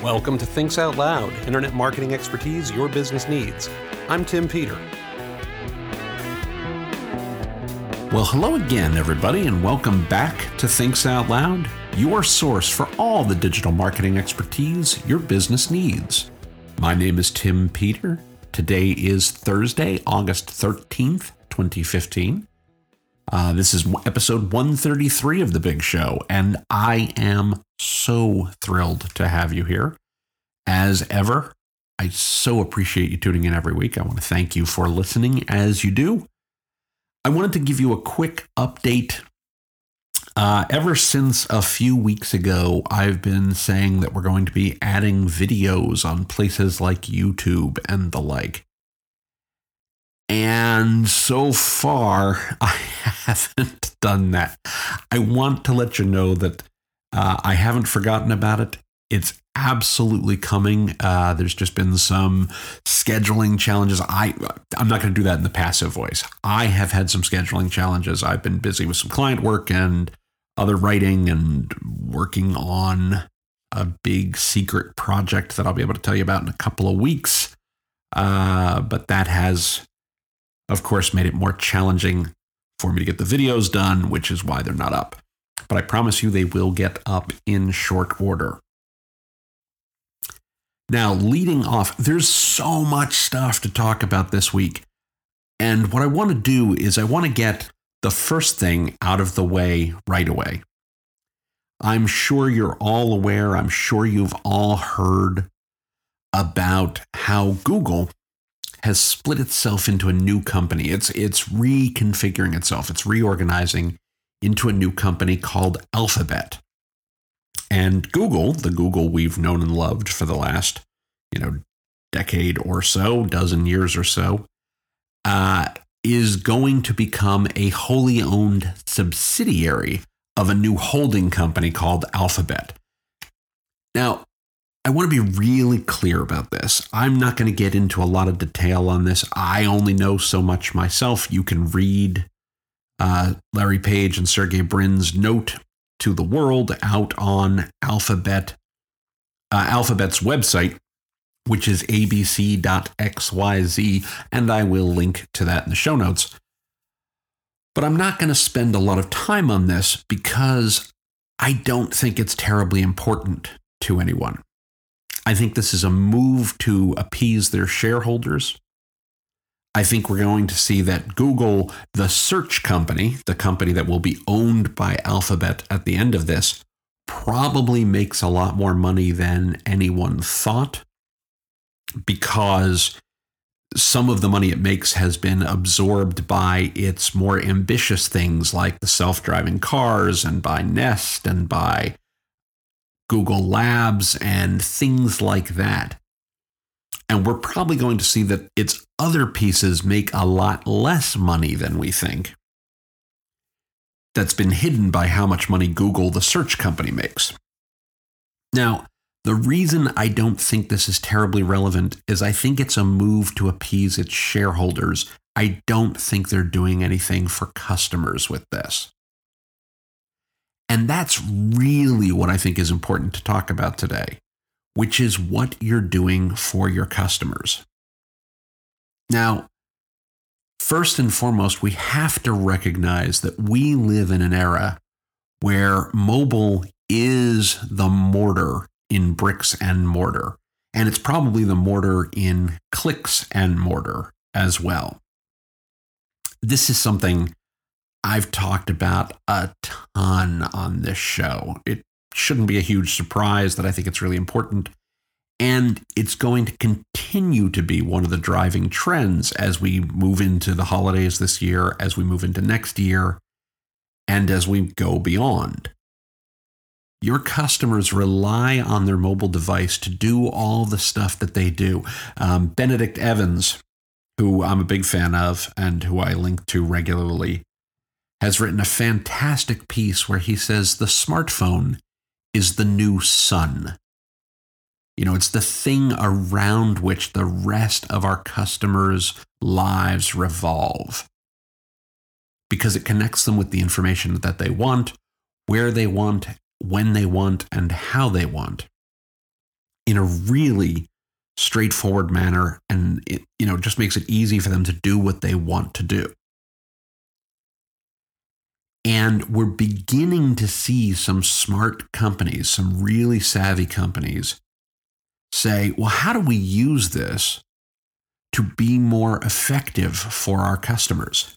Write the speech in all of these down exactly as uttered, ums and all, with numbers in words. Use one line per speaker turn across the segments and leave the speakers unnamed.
Welcome to Thinks Out Loud, internet marketing expertise your business needs. I'm Tim Peter. Well, hello again, everybody, and welcome back to Thinks Out Loud, your source for all the digital marketing expertise your business needs. My name is Tim Peter. Today is Thursday, August thirteenth, twenty fifteen. Uh, this is episode one thirty-three of The Big Show, and I am so thrilled to have you here. As ever, I so appreciate you tuning in every week. I want to thank you for listening as you do. I wanted to give you a quick update. Uh, ever since a few weeks ago, I've been saying that we're going to be adding videos on places like YouTube and the like. And so far, I haven't done that. I want to let you know that uh, I haven't forgotten about it. It's absolutely coming. Uh, there's just been some scheduling challenges. I, I'm not going to do that in the passive voice. I have had some scheduling challenges. I've been busy with some client work and other writing and working on a big secret project that I'll be able to tell you about in a couple of weeks. Uh, but that has, of course, made it more challenging for me to get the videos done, which is why they're not up. But I promise you they will get up in short order. Now, leading off, there's so much stuff to talk about this week. And what I want to do is I want to get the first thing out of the way right away. I'm sure you're all aware, I'm sure you've all heard about how Google has split itself into a new company. It's it's reconfiguring itself. It's reorganizing into a new company called Alphabet. And Google, the Google we've known and loved for the last, you know, decade or so, dozen years or so, uh, is going to become a wholly owned subsidiary of a new holding company called Alphabet. Now, I want to be really clear about this. I'm not going to get into a lot of detail on this. I only know so much myself. You can read uh, Larry Page and Sergey Brin's note to the world out on Alphabet, uh, Alphabet's website, which is a b c dot x y z, and I will link to that in the show notes. But I'm not going to spend a lot of time on this because I don't think it's terribly important to anyone. I think this is a move to appease their shareholders. I think we're going to see that Google, the search company, the company that will be owned by Alphabet at the end of this, probably makes a lot more money than anyone thought, because some of the money it makes has been absorbed by its more ambitious things like the self-driving cars and by Nest and by Google Labs and things like that. And we're probably going to see that its other pieces make a lot less money than we think. That's been hidden by how much money Google, the search company, makes. Now, the reason I don't think this is terribly relevant is I think it's a move to appease its shareholders. I don't think they're doing anything for customers with this. And that's really what I think is important to talk about today, which is what you're doing for your customers. Now, first and foremost, we have to recognize that we live in an era where mobile is the mortar in bricks and mortar, and it's probably the mortar in clicks and mortar as well. This is something I've talked about a ton on this show. It shouldn't be a huge surprise that I think it's really important. And it's going to continue to be one of the driving trends as we move into the holidays this year, as we move into next year, and as we go beyond. Your customers rely on their mobile device to do all the stuff that they do. Um, Benedict Evans, who I'm a big fan of and who I link to regularly, has written a fantastic piece where he says the smartphone is the new sun. You know, it's the thing around which the rest of our customers' lives revolve, because it connects them with the information that they want, where they want, when they want, and how they want. in a really straightforward manner, and it, you know, just makes it easy for them to do what they want to do. And we're beginning to see some smart companies, some really savvy companies say, well, how do we use this to be more effective for our customers?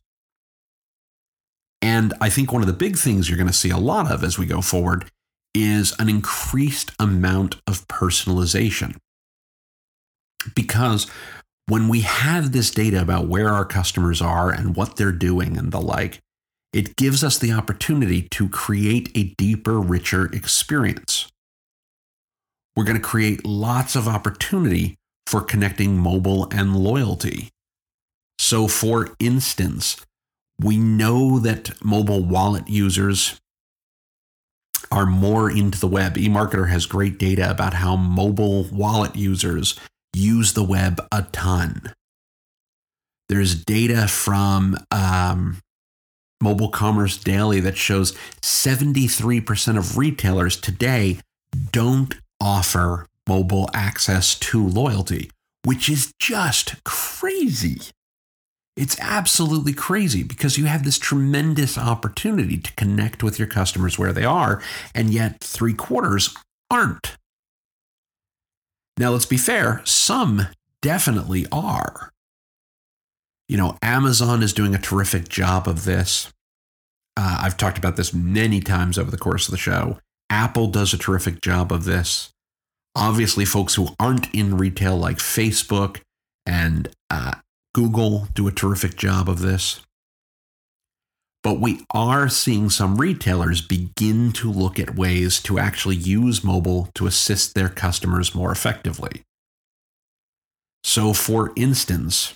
And I think one of the big things you're going to see a lot of as we go forward is an increased amount of personalization. Because when we have this data about where our customers are and what they're doing and the like, it gives us the opportunity to create a deeper, richer experience. We're going to create lots of opportunity for connecting mobile and loyalty. So, for instance, we know that mobile wallet users are more into the web. eMarketer has great data about how mobile wallet users use the web a ton. There's data from um, Mobile Commerce Daily that shows seventy-three percent of retailers today don't offer mobile access to loyalty, which is just crazy. It's absolutely crazy because you have this tremendous opportunity to connect with your customers where they are, and yet three quarters aren't. Now, let's be fair, some definitely are. You know, Amazon is doing a terrific job of this. Uh, I've talked about this many times over the course of the show. Apple does a terrific job of this. Obviously, folks who aren't in retail like Facebook and uh, Google do a terrific job of this. But we are seeing some retailers begin to look at ways to actually use mobile to assist their customers more effectively. So, for instance,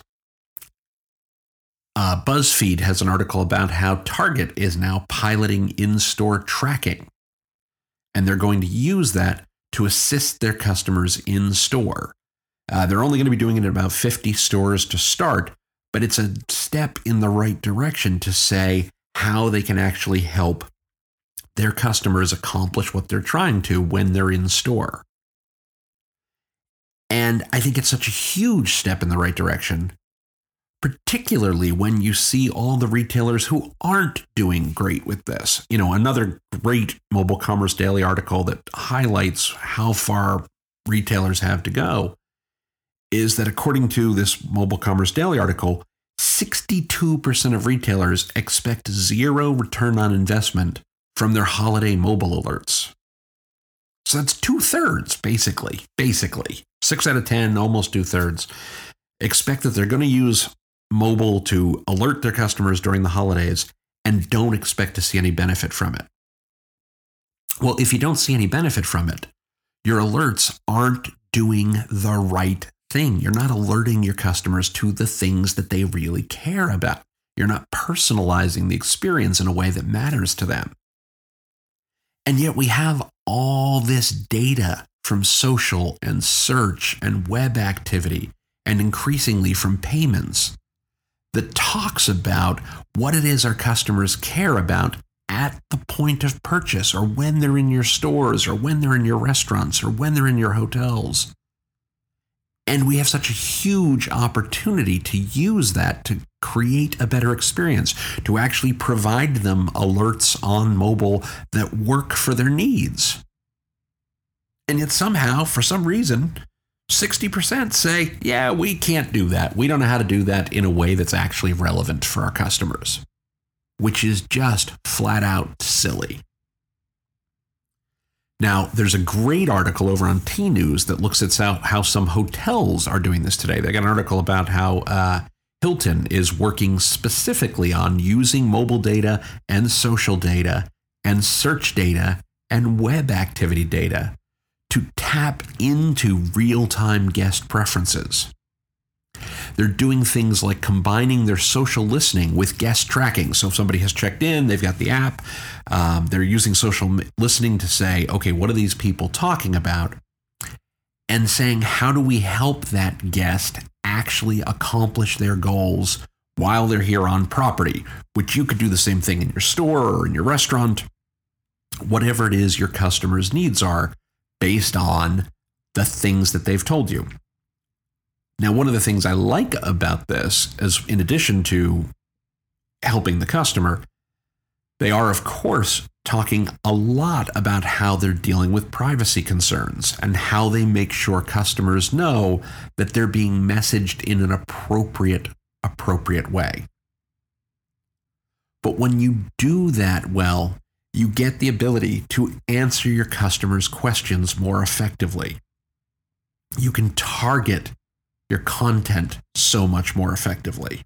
uh, BuzzFeed has an article about how Target is now piloting in-store tracking. And they're going to use that to assist their customers in store. Uh, they're only going to be doing it in about fifty stores to start, but it's a step in the right direction to say how they can actually help their customers accomplish what they're trying to when they're in store. And I think it's such a huge step in the right direction, particularly when you see all the retailers who aren't doing great with this. You know, another great Mobile Commerce Daily article that highlights how far retailers have to go is that according to this Mobile Commerce Daily article, sixty-two percent of retailers expect zero return on investment from their holiday mobile alerts. So that's two-thirds, basically. Basically. Six out of ten, almost two-thirds, expect that they're going to use mobile to alert their customers during the holidays and don't expect to see any benefit from it. Well, if you don't see any benefit from it, your alerts aren't doing the right thing. You're not alerting your customers to the things that they really care about. You're not personalizing the experience in a way that matters to them. And yet we have all this data from social and search and web activity, and increasingly from payments, that talks about what it is our customers care about at the point of purchase, or when they're in your stores, or when they're in your restaurants, or when they're in your hotels. And we have such a huge opportunity to use that to create a better experience, to actually provide them alerts on mobile that work for their needs. And yet somehow, for some reason, sixty percent say, yeah, we can't do that. We don't know how to do that in a way that's actually relevant for our customers, which is just flat out silly. Now, there's a great article over on T News that looks at how, how some hotels are doing this today. They got an article about how uh, Hilton is working specifically on using mobile data and social data and search data and web activity data to tap into real-time guest preferences. They're doing things like combining their social listening with guest tracking. So if somebody has checked in, they've got the app, um, they're using social listening to say, okay, what are these people talking about? And saying, how do we help that guest actually accomplish their goals while they're here on property? Which you could do the same thing in your store or in your restaurant, whatever it is your customers' needs are, based on the things that they've told you. Now, one of the things I like about this is, in addition to helping the customer, they are, of course, talking a lot about how they're dealing with privacy concerns and how they make sure customers know that they're being messaged in an appropriate, appropriate way. But when you do that well, you get the ability to answer your customers' questions more effectively. You can target your content so much more effectively.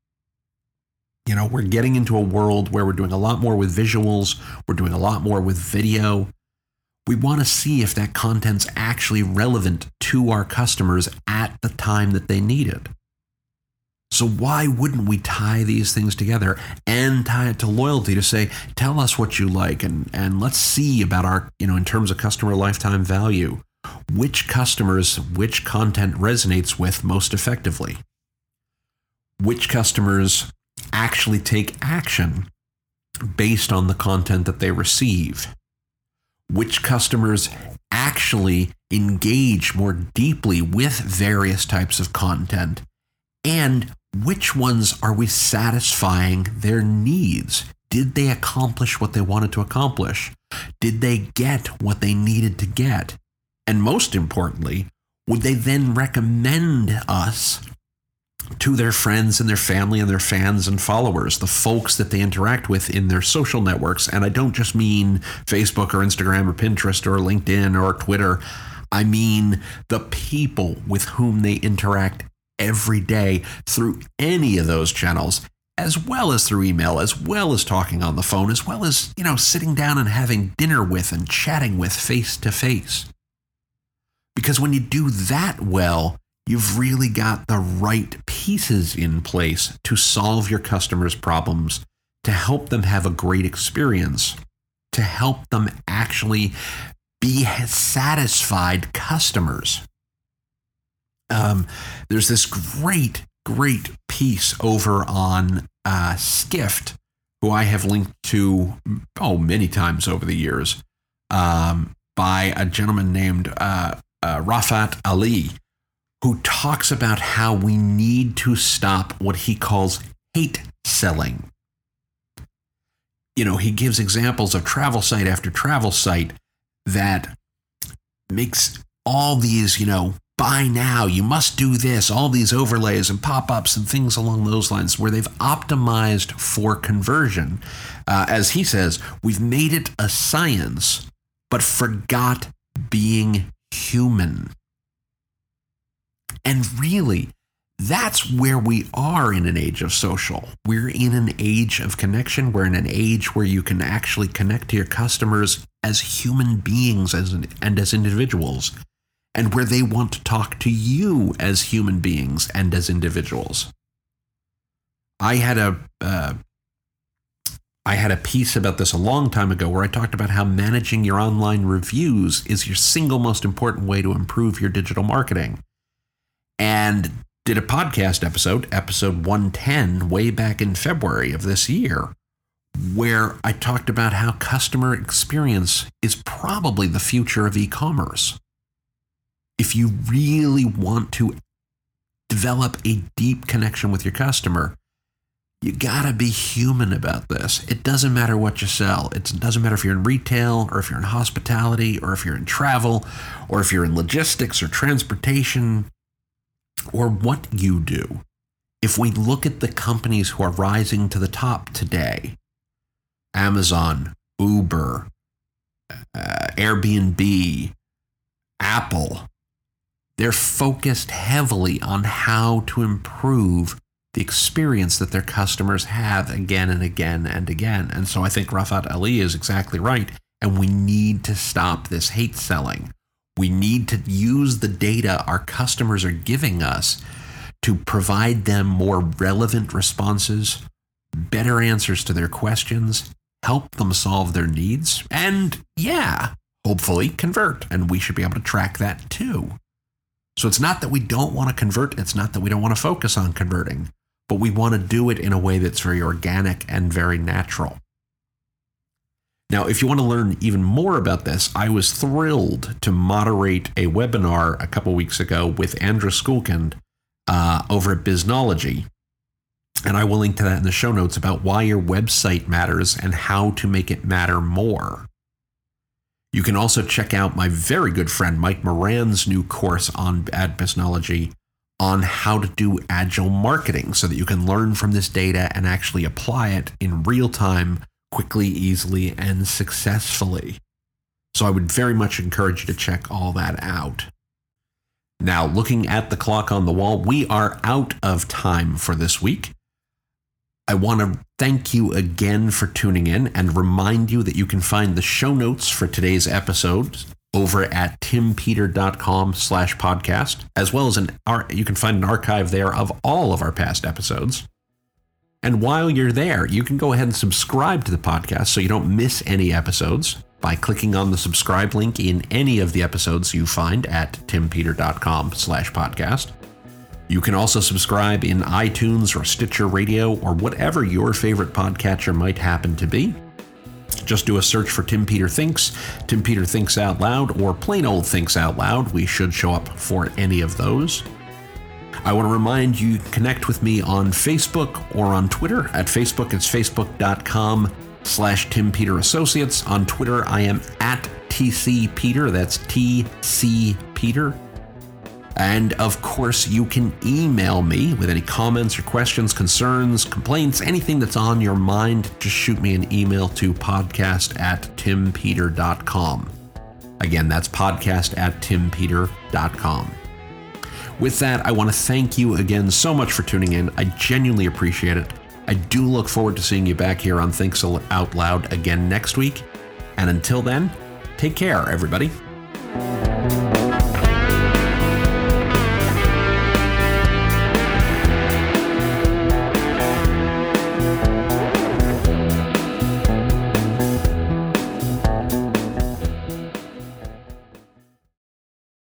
You know, we're getting into a world where we're doing a lot more with visuals. We're doing a lot more with video. We want to see if that content's actually relevant to our customers at the time that they need it. So why wouldn't we tie these things together and tie it to loyalty to say, tell us what you like and, and let's see about our, you know, in terms of customer lifetime value, which customers, which content resonates with most effectively, which customers actually take action based on the content that they receive, which customers actually engage more deeply with various types of content, and which ones are we satisfying their needs? Did they accomplish what they wanted to accomplish? Did they get what they needed to get? And most importantly, would they then recommend us to their friends and their family and their fans and followers, the folks that they interact with in their social networks? And I don't just mean Facebook or Instagram or Pinterest or LinkedIn or Twitter. I mean the people with whom they interact every day through any of those channels, as well as through email, as well as talking on the phone, as well as, you know, sitting down and having dinner with and chatting with face to face. Because when you do that well, you've really got the right pieces in place to solve your customers' problems, to help them have a great experience, to help them actually be satisfied customers. Um, there's this great, great piece over on uh, Skift, who I have linked to, oh, many times over the years, um, by a gentleman named uh, uh, Rafat Ali, who talks about how we need to stop what he calls hate selling. You know, he gives examples of travel site after travel site that makes all these, you know, buy now, you must do this, all these overlays and pop-ups and things along those lines where they've optimized for conversion. Uh, as he says, we've made it a science, but forgot being human. And really, that's where we are in an age of social. We're in an age of connection. We're in an age where you can actually connect to your customers as human beings as an, and as individuals, and where they want to talk to you as human beings and as individuals. I had a uh, I had a piece about this a long time ago where I talked about how managing your online reviews is your single most important way to improve your digital marketing. And did a podcast episode, episode one ten, way back in February of this year, where I talked about how customer experience is probably the future of e-commerce. If you really want to develop a deep connection with your customer, you gotta be human about this. It doesn't matter what you sell. It doesn't matter if you're in retail or if you're in hospitality or if you're in travel or if you're in logistics or transportation or what you do. If we look at the companies who are rising to the top today, Amazon, Uber, uh, Airbnb, Apple, they're focused heavily on how to improve the experience that their customers have again and again and again. And so I think Rafat Ali is exactly right. And we need to stop this hate selling. We need to use the data our customers are giving us to provide them more relevant responses, better answers to their questions, help them solve their needs, and yeah, hopefully convert. And we should be able to track that too. So it's not that we don't want to convert. It's not that we don't want to focus on converting, but we want to do it in a way that's very organic and very natural. Now, if you want to learn even more about this, I was thrilled to moderate a webinar a couple weeks ago with Andrew Skulkind uh, over at Biznology. And I will link to that in the show notes about why your website matters and how to make it matter more. You can also check out my very good friend Mike Moran's new course on at Biznology on how to do agile marketing so that you can learn from this data and actually apply it in real time, quickly, easily, and successfully. So I would very much encourage you to check all that out. Now, looking at the clock on the wall, we are out of time for this week. I want to thank you again for tuning in and remind you that you can find the show notes for today's episode over at timpeter.com slash podcast, as well as an you can find an archive there of all of our past episodes. And while you're there, you can go ahead and subscribe to the podcast so you don't miss any episodes by clicking on the subscribe link in any of the episodes you find at timpeter.com slash podcast. You can also subscribe in iTunes or Stitcher Radio or whatever your favorite podcatcher might happen to be. Just do a search for Tim Peter Thinks, Tim Peter Thinks Out Loud, or plain old Thinks Out Loud. We should show up for any of those. I want to remind you to connect with me on Facebook or on Twitter. At Facebook, it's facebook.com slash Tim Peter Associates. On Twitter, I am at T C Peter. That's T C Peter. And of course, you can email me with any comments or questions, concerns, complaints, anything that's on your mind. Just shoot me an email to podcast at timpeter dot com. Again, that's podcast at timpeter dot com. With that, I want to thank you again so much for tuning in. I genuinely appreciate it. I do look forward to seeing you back here on Thinks Out Loud again next week. And until then, take care, everybody.